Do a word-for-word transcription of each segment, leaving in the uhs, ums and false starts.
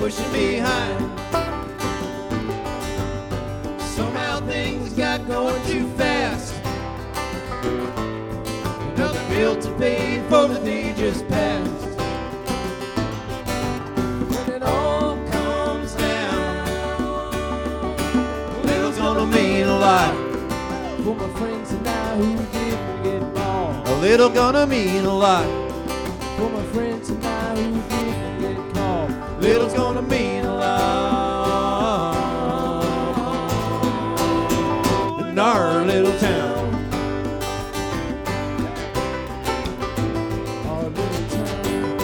pushing behind. Somehow things got going too fast. Another bill to pay for the day just passed. When it all comes down, a little's gonna mean a lot. For my friends and I who didn't get bald. A little gonna mean a lot. For my friends and I who didn't get caught. Little's gonna mean a lot in our little town. Our little town.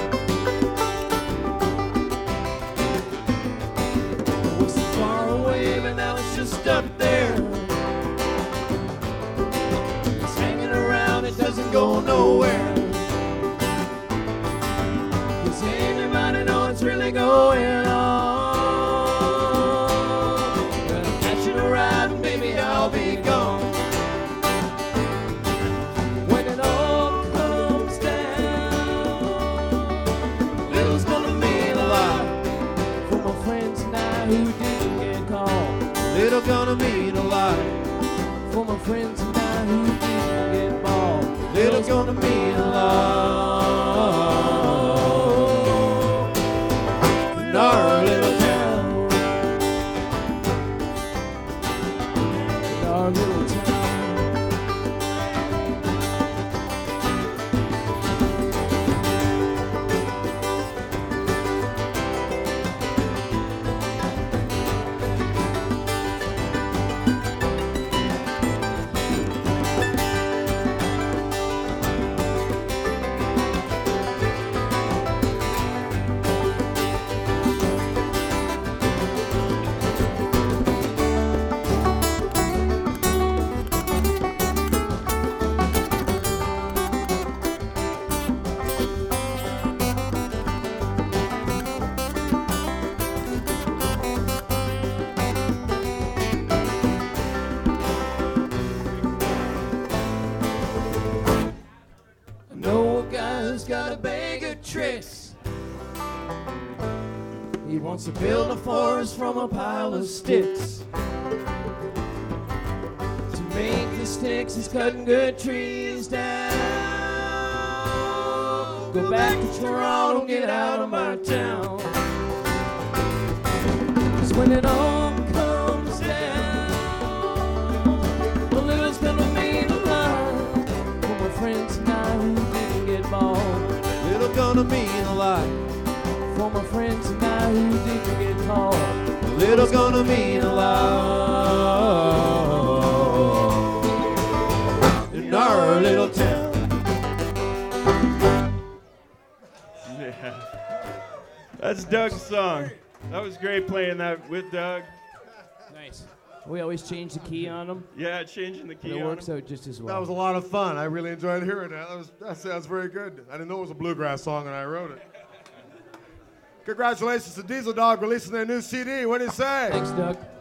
It was so far away, but now it's just up there. It's hanging around, it doesn't go nowhere. Does anybody know what's really going on? When I'm catching a ride, and maybe I'll be gone. When it all comes down, little's gonna mean a lot. For my friends and I who didn't get caught. Little gonna mean a lot. For my friends and I who didn't get bald. Little's gonna mean a lot in our little town. In our little town. I know a guy who's got a bag of tricks. He wants to build a forest from a pile of sticks. To make the sticks, he's cutting good trees down. Go back to Toronto, get out of my town. 'Cause when it all comes down, a little's gonna mean a lot. For my friends and I who didn't get bald. Little gonna mean a lot. For my friends and I who didn't get caught. Little's gonna mean a lot in our little town. Yeah. That's Doug's song. That was great playing that with Doug. Nice. We always change the key on them. Yeah, changing the key It on works him. out just as well. That was a lot of fun. I really enjoyed hearing that. That, was, that sounds very good. I didn't know it was a bluegrass song, and I wrote it. Congratulations to Diesel Dog releasing their new C D. What do you say? Thanks, Doug.